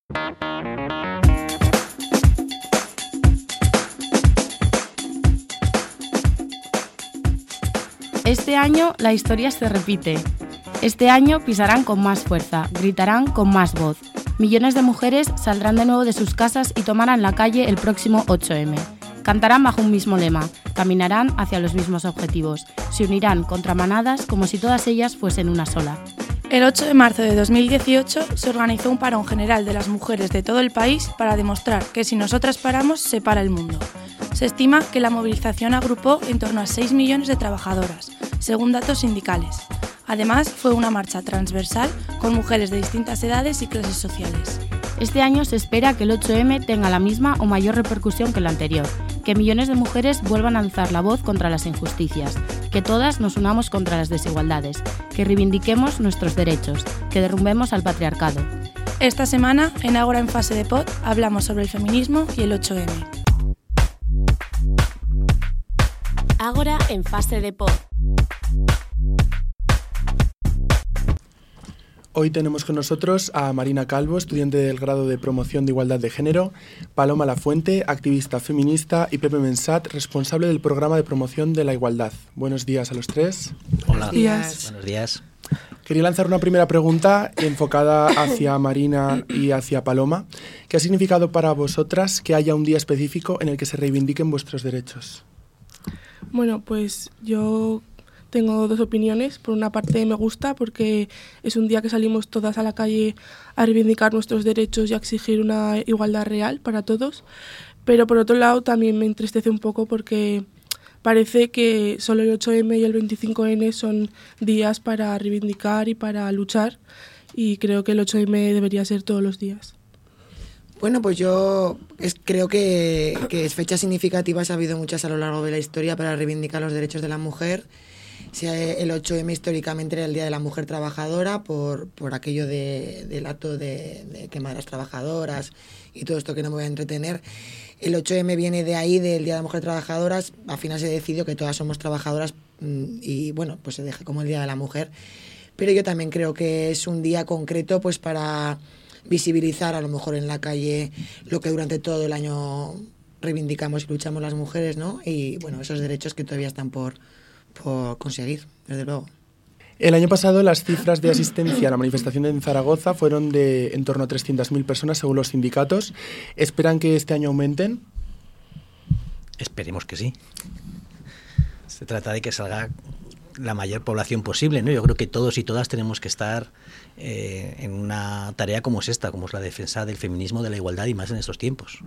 Este año la historia se repite. Este año pisarán con más fuerza, gritarán con más voz. Millones de mujeres saldrán de nuevo de sus casas y tomarán la calle el próximo 8M. Cantarán bajo un mismo lema, caminarán hacia los mismos objetivos, se unirán contra manadas como si todas ellas fuesen una sola. El 8 de marzo de 2018 se organizó un parón general de las mujeres de todo el país para demostrar que si nosotras paramos, se para el mundo. Se estima que la movilización agrupó en torno a 6 millones de trabajadoras, según datos sindicales. Además, fue una marcha transversal con mujeres de distintas edades y clases sociales. Este año se espera que el 8M tenga la misma o mayor repercusión que el anterior, que millones de mujeres vuelvan a alzar la voz contra las injusticias, que todas nos unamos contra las desigualdades, que reivindiquemos nuestros derechos, que derrumbemos al patriarcado. Esta semana, en Ágora en Fase de Pod, hablamos sobre el feminismo y el 8M. Ágora en Fase de Pod. Hoy tenemos con nosotros a Marina Calvo, estudiante del grado de Promoción de Igualdad de Género, Paloma Lafuente, activista feminista, y Pepe Mensat, responsable del programa de promoción de la igualdad. Buenos días a los tres. Hola. Buenos días. Quería lanzar una primera pregunta enfocada hacia Marina y hacia Paloma. ¿Qué ha significado para vosotras que haya un día específico en el que se reivindiquen vuestros derechos? Bueno, pues yo tengo dos opiniones. Por una parte me gusta porque es un día que salimos todas a la calle a reivindicar nuestros derechos y a exigir una igualdad real para todos. Pero por otro lado también me entristece un poco porque parece que solo el 8M y el 25N son días para reivindicar y para luchar, y creo que el 8M debería ser todos los días. Bueno, pues yo creo que fechas significativas ha habido muchas a lo largo de la historia para reivindicar los derechos de la mujer. El 8M históricamente era el Día de la Mujer Trabajadora por aquello del acto de quema de las trabajadoras y todo esto que no me voy a entretener. El 8M viene de ahí, del Día de la Mujer Trabajadora. Al final se decidió que todas somos trabajadoras y bueno, pues se deja como el Día de la Mujer. Pero yo también creo que es un día concreto pues para visibilizar a lo mejor en la calle lo que durante todo el año reivindicamos y luchamos las mujeres, ¿no? Y bueno, esos derechos que todavía están por conseguir, desde luego. El año pasado las cifras de asistencia a la manifestación en Zaragoza fueron de en torno a 300.000 personas según los sindicatos. ¿Esperan que este año aumenten? Esperemos que sí. Se trata de que salga la mayor población posible, ¿no? Yo creo que todos y todas tenemos que estar en una tarea como es esta, como es la defensa del feminismo, de la igualdad y más en estos tiempos.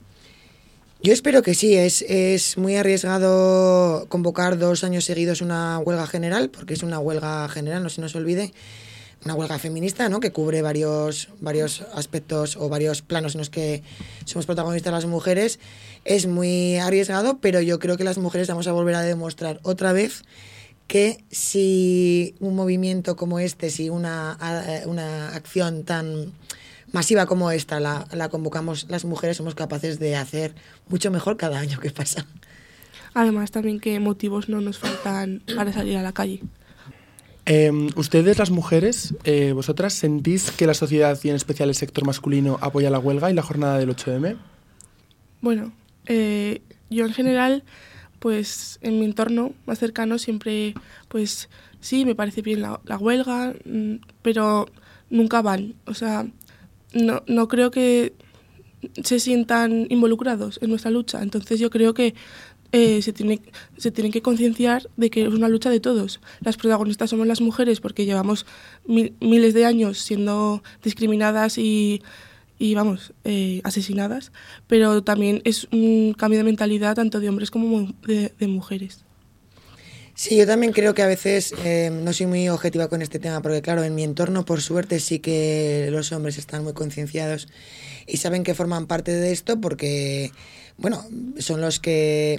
Yo espero que sí. Es muy arriesgado convocar 2 años seguidos una huelga general, porque es una huelga general, no se nos olvide, una huelga feminista, ¿no? Que cubre varios aspectos o varios planos en los que somos protagonistas las mujeres. Es muy arriesgado, pero yo creo que las mujeres vamos a volver a demostrar otra vez que si un movimiento como este, si una acción tan masiva como esta la convocamos las mujeres, somos capaces de hacer mucho mejor cada año que pasa. Además también que motivos no nos faltan para salir a la calle. Ustedes, las mujeres, vosotras, ¿sentís que la sociedad y en especial el sector masculino apoya la huelga y la jornada del 8M? Bueno, yo en general, pues en mi entorno más cercano siempre, pues sí, me parece bien la huelga, pero nunca van. O sea, no creo que se sientan involucrados en nuestra lucha. Entonces yo creo que se tienen que concienciar de que es una lucha de todos. Las protagonistas somos las mujeres porque llevamos miles de años siendo discriminadas y asesinadas, pero también es un cambio de mentalidad tanto de hombres como de mujeres. Sí, yo también creo que a veces no soy muy objetiva con este tema, porque claro, en mi entorno por suerte sí que los hombres están muy concienciados y saben que forman parte de esto porque, bueno, son los que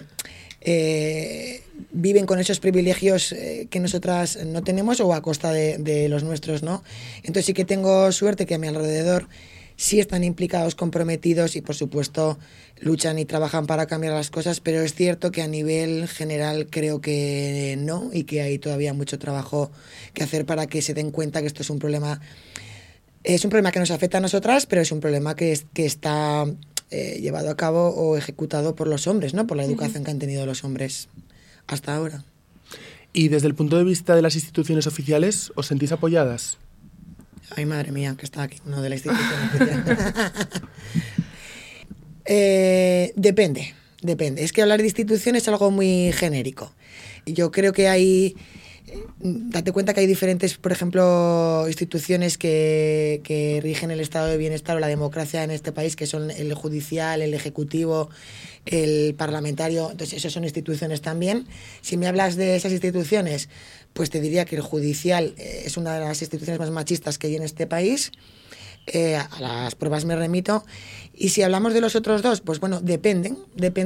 viven con esos privilegios que nosotras no tenemos o a costa de los nuestros, ¿no? Entonces sí que tengo suerte que a mi alrededor sí están implicados, comprometidos y por supuesto luchan y trabajan para cambiar las cosas, pero es cierto que a nivel general creo que no y que hay todavía mucho trabajo que hacer para que se den cuenta que esto es un problema Es un problema que nos afecta a nosotras, pero es un problema que está llevado a cabo o ejecutado por los hombres, ¿no? Por la educación que han tenido los hombres hasta ahora. Y desde el punto de vista de las instituciones oficiales, ¿os sentís apoyadas? Ay, madre mía, que está aquí uno de la institución oficial. Depende. Es que hablar de instituciones es algo muy genérico. Yo creo que hay... Date cuenta que hay diferentes, por ejemplo, instituciones que rigen el estado de bienestar o la democracia en este país, que son el judicial, el ejecutivo, el parlamentario. Entonces, esas son instituciones también. Si me hablas de esas instituciones, pues te diría que el judicial es una de las instituciones más machistas que hay en este país. A las pruebas me remito. Y si hablamos de los otros dos, pues bueno, depende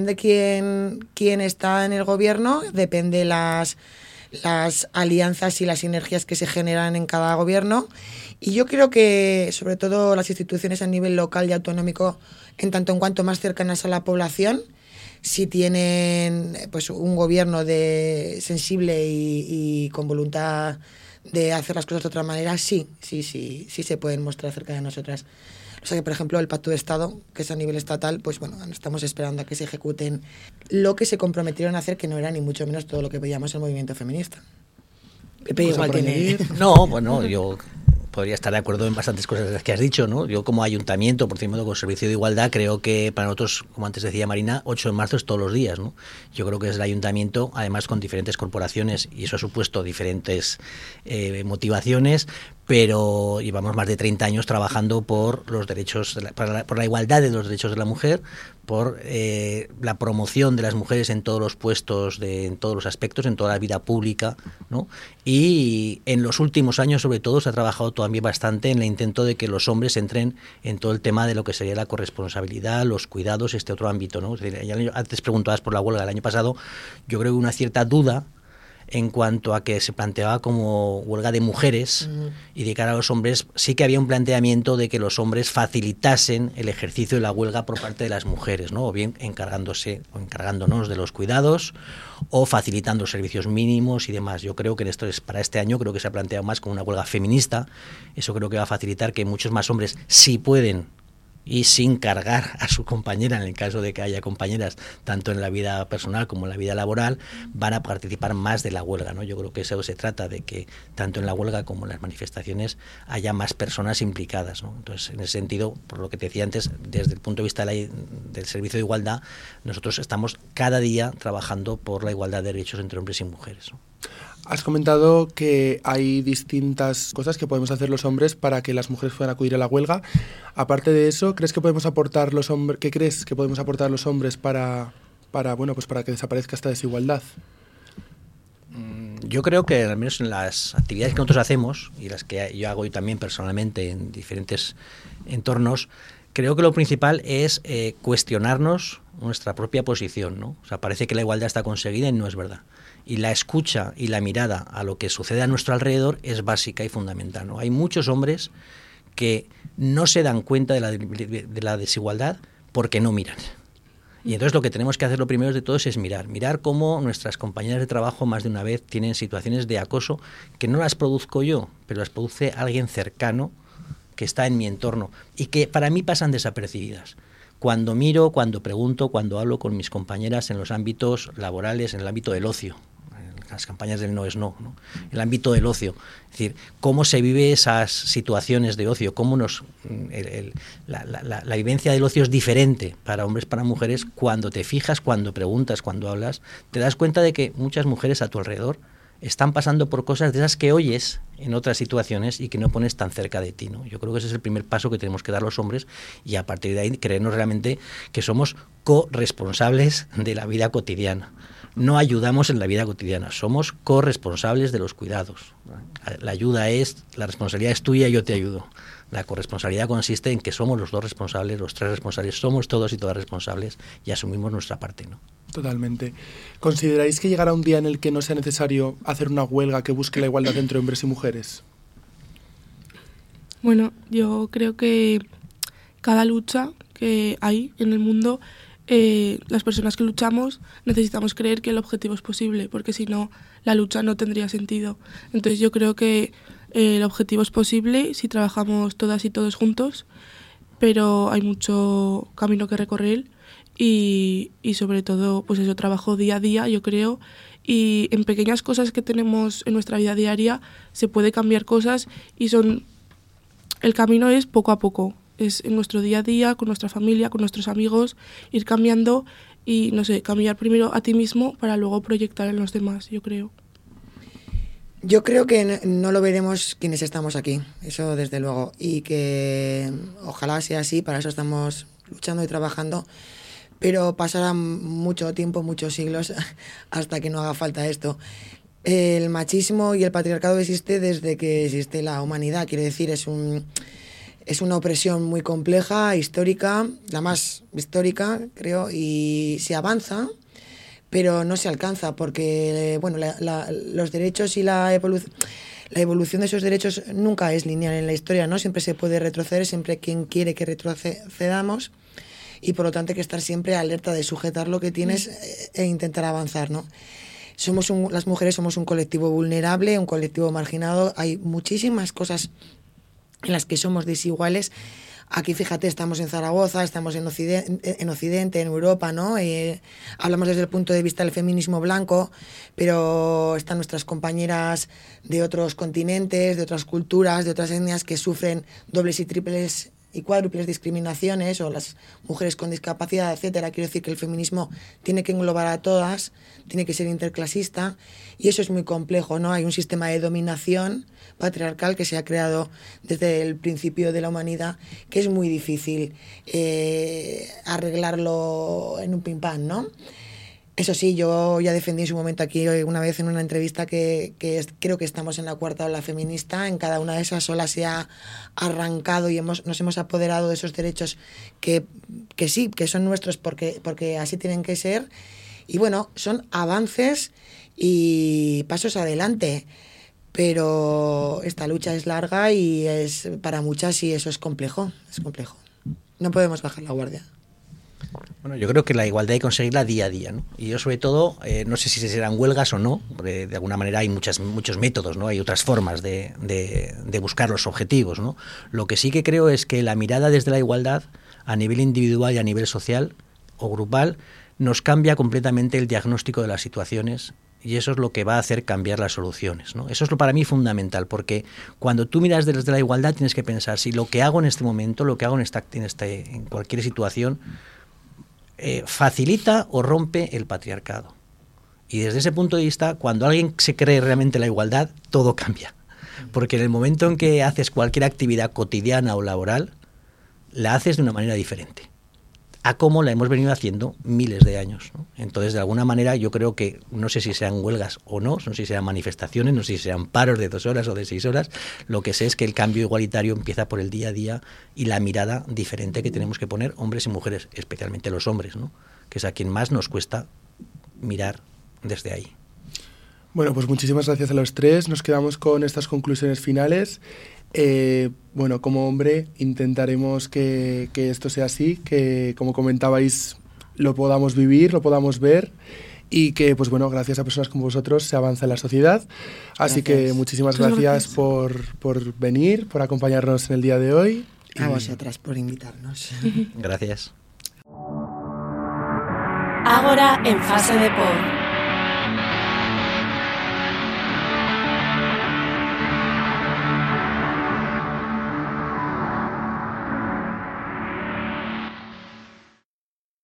quién está en el gobierno, depende las alianzas y las sinergias que se generan en cada gobierno. Y yo creo que, sobre todo, las instituciones a nivel local y autonómico, en tanto en cuanto más cercanas a la población, si tienen pues un gobierno sensible y con voluntad de hacer las cosas de otra manera, sí se pueden mostrar cerca de nosotras. O sea que, por ejemplo, el Pacto de Estado, que es a nivel estatal, pues bueno, estamos esperando a que se ejecuten lo que se comprometieron a hacer, que no era ni mucho menos todo lo que veíamos el movimiento feminista. Pepe igual tiene... No, bueno, yo podría estar de acuerdo en bastantes cosas de las que has dicho, ¿no? Yo como ayuntamiento, por ejemplo, con Servicio de Igualdad, creo que para nosotros, como antes decía Marina, 8 de marzo es todos los días, ¿no? Yo creo que es el ayuntamiento, además con diferentes corporaciones, y eso ha supuesto diferentes motivaciones, pero llevamos más de 30 años trabajando por los derechos, por la igualdad de los derechos de la mujer, por la promoción de las mujeres en todos los puestos, en todos los aspectos, en toda la vida pública, ¿no? Y en los últimos años, sobre todo, se ha trabajado también bastante en el intento de que los hombres entren en todo el tema de lo que sería la corresponsabilidad, los cuidados, este otro ámbito, ¿no? Es decir, antes preguntabas por la huelga del año pasado, yo creo que una cierta duda en cuanto a que se planteaba como huelga de mujeres y de cara a los hombres, sí que había un planteamiento de que los hombres facilitasen el ejercicio de la huelga por parte de las mujeres, ¿no? O bien encargándonos de los cuidados o facilitando servicios mínimos y demás. Yo creo que para este año creo que se ha planteado más como una huelga feminista. Eso creo que va a facilitar que muchos más hombres, si pueden, y sin cargar a su compañera, en el caso de que haya compañeras, tanto en la vida personal como en la vida laboral, van a participar más de la huelga, ¿no? Yo creo que eso se trata, de que tanto en la huelga como en las manifestaciones haya más personas implicadas, ¿no? Entonces, en ese sentido, por lo que te decía antes, desde el punto de vista del Servicio de Igualdad, nosotros estamos cada día trabajando por la igualdad de derechos entre hombres y mujeres, ¿no? Has comentado que hay distintas cosas que podemos hacer los hombres para que las mujeres puedan acudir a la huelga. Aparte de eso, ¿qué crees que podemos aportar los hombres para que desaparezca esta desigualdad? Yo creo que al menos en las actividades que nosotros hacemos y las que yo hago yo también personalmente en diferentes entornos, creo que lo principal es cuestionarnos nuestra propia posición, ¿no? O sea, parece que la igualdad está conseguida y no es verdad. Y la escucha y la mirada a lo que sucede a nuestro alrededor es básica y fundamental, ¿no? Hay muchos hombres que no se dan cuenta de la desigualdad porque no miran. Y entonces lo que tenemos que hacer lo primero de todo es mirar cómo nuestras compañeras de trabajo más de una vez tienen situaciones de acoso que no las produzco yo, pero las produce alguien cercano que está en mi entorno y que para mí pasan desapercibidas. Cuando miro, cuando pregunto, cuando hablo con mis compañeras en los ámbitos laborales, en el ámbito del ocio, las campañas del no es no, ¿no? El ámbito del ocio, es decir, cómo se vive esas situaciones de ocio, cómo la vivencia del ocio es diferente para hombres, para mujeres. Cuando te fijas, cuando preguntas, cuando hablas, te das cuenta de que muchas mujeres a tu alrededor están pasando por cosas de esas que oyes en otras situaciones y que no pones tan cerca de ti, ¿no? Yo creo que ese es el primer paso que tenemos que dar los hombres y a partir de ahí creernos realmente que somos corresponsables de la vida cotidiana. No ayudamos en la vida cotidiana, somos corresponsables de los cuidados. La responsabilidad es tuya y yo te ayudo. La corresponsabilidad consiste en que somos los dos responsables, los tres responsables, somos todos y todas responsables y asumimos nuestra parte, ¿no? Totalmente. ¿Consideráis que llegará un día en el que no sea necesario hacer una huelga que busque la igualdad entre hombres y mujeres? Bueno, yo creo que cada lucha que hay en el mundo, las personas que luchamos necesitamos creer que el objetivo es posible, porque si no, la lucha no tendría sentido. Entonces yo creo que El objetivo es posible si trabajamos todas y todos juntos, pero hay mucho camino que recorrer y sobre todo, pues eso, trabajo día a día, yo creo, y en pequeñas cosas que tenemos en nuestra vida diaria se puede cambiar cosas y el camino es poco a poco, es en nuestro día a día, con nuestra familia, con nuestros amigos, ir cambiando y, no sé, cambiar primero a ti mismo para luego proyectar en los demás, yo creo. Yo creo que no lo veremos quienes estamos aquí, eso desde luego, y que ojalá sea así, para eso estamos luchando y trabajando, pero pasará mucho tiempo, muchos siglos, hasta que no haga falta esto. El machismo y el patriarcado existe desde que existe la humanidad, quiero decir, es una opresión muy compleja, histórica, la más histórica, creo, y se avanza, pero no se alcanza porque bueno, los derechos y la evolución de esos derechos nunca es lineal en la historia, ¿no? Siempre se puede retroceder, siempre quien quiere que retrocedamos, y por lo tanto hay que estar siempre alerta de sujetar lo que tienes e intentar avanzar, ¿no? Las mujeres somos un colectivo vulnerable, un colectivo marginado, hay muchísimas cosas en las que somos desiguales. Aquí, fíjate, estamos en Zaragoza, estamos en Occidente, en Europa, ¿no? Hablamos desde el punto de vista del feminismo blanco, pero están nuestras compañeras de otros continentes, de otras culturas, de otras etnias que sufren dobles y triples y cuádruples discriminaciones, o las mujeres con discapacidad, etcétera. Quiero decir que el feminismo tiene que englobar a todas, tiene que ser interclasista, y eso es muy complejo, ¿no? Hay un sistema de dominación patriarcal que se ha creado desde el principio de la humanidad, que es muy difícil arreglarlo en un pim pam, ¿no? Eso sí, yo ya defendí en su momento aquí una vez en una entrevista que creo que estamos en la cuarta ola feminista. En cada una de esas olas se ha arrancado y nos hemos apoderado de esos derechos que sí, que son nuestros porque así tienen que ser. Y bueno, son avances y pasos adelante. Pero esta lucha es larga y es para muchas, y eso es complejo. No podemos bajar la guardia. Bueno, yo creo que la igualdad hay que conseguirla día a día, ¿no? Y yo, sobre todo, no sé si serán huelgas o no, porque de alguna manera hay muchos métodos, ¿no? Hay otras formas de buscar los objetivos, ¿no? Lo que sí que creo es que la mirada desde la igualdad, a nivel individual y a nivel social o grupal, nos cambia completamente el diagnóstico de las situaciones, y eso es lo que va a hacer cambiar las soluciones, ¿no? Eso es para mí fundamental, porque cuando tú miras desde la igualdad tienes que pensar si lo que hago en este momento, lo que hago en cualquier situación, facilita o rompe el patriarcado. Y desde ese punto de vista, cuando alguien se cree realmente la igualdad, todo cambia. Porque en el momento en que haces cualquier actividad cotidiana o laboral, la haces de una manera diferente a cómo la hemos venido haciendo miles de años, ¿no? Entonces, de alguna manera, yo creo que, no sé si sean huelgas o no sé si sean manifestaciones, no sé si sean paros de 2 horas o de 6 horas, lo que sé es que el cambio igualitario empieza por el día a día y la mirada diferente que tenemos que poner hombres y mujeres, especialmente los hombres, ¿no? Que es a quien más nos cuesta mirar desde ahí. Bueno, pues muchísimas gracias a los tres. Nos quedamos con estas conclusiones finales. Bueno, como hombre intentaremos que esto sea así, que, como comentabais, lo podamos vivir, lo podamos ver, y que, pues bueno, gracias a personas como vosotros se avanza en la sociedad. Así que muchísimas gracias por venir, por acompañarnos en el día de hoy. A vosotras por invitarnos. Gracias. Ágora en fase de pod.